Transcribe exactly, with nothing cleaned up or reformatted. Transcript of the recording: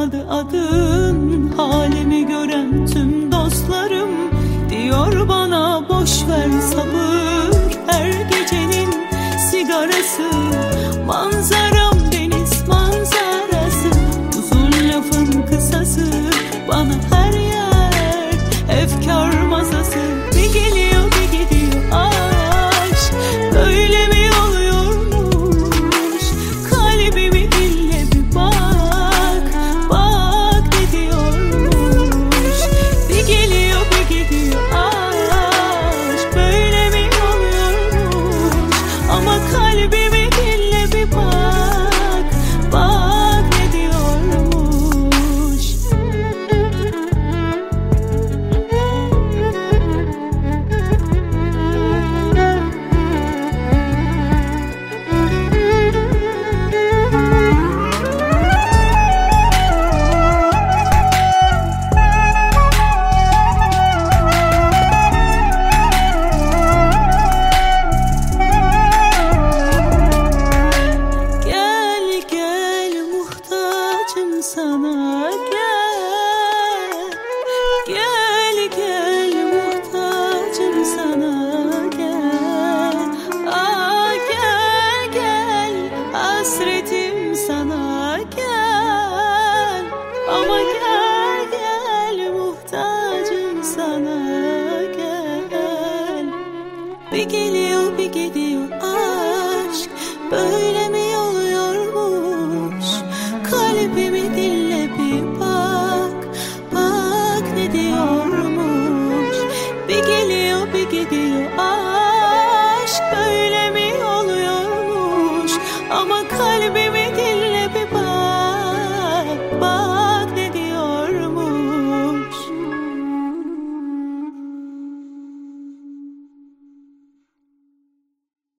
kalmadı adın. Halimi gören tüm dostlarım diyor bana boş ver sabır. Her gecenin sigarası, manzaram deniz manzarası. Uzun lafın kısası, bana her yer efkar masası. Bir geliyor bir gidiyor aşk, böyle mi oluyormuş? Kalbimi dinle bir bak, bak ne diyormuş. Bir geliyor bir gidiyor aşk, böyle mi oluyormuş? Ama kalbimi dinle bir bak, bak ne diyormuş. Gel gel muhtacım sana, gel. Gel gel muhtacım sana, gel. Aa, gel gel hasretim sana, gel. Ama gel gel muhtacım sana, gel. Bir geliyor bir gidiyor aşk, böyle mi oluyormuş? Kalbimi dinle bir bak, bak ne diyormuş. Bir geliyor bir gidiyor aşk, böyle mi oluyormuş? Ama kalbimi dinle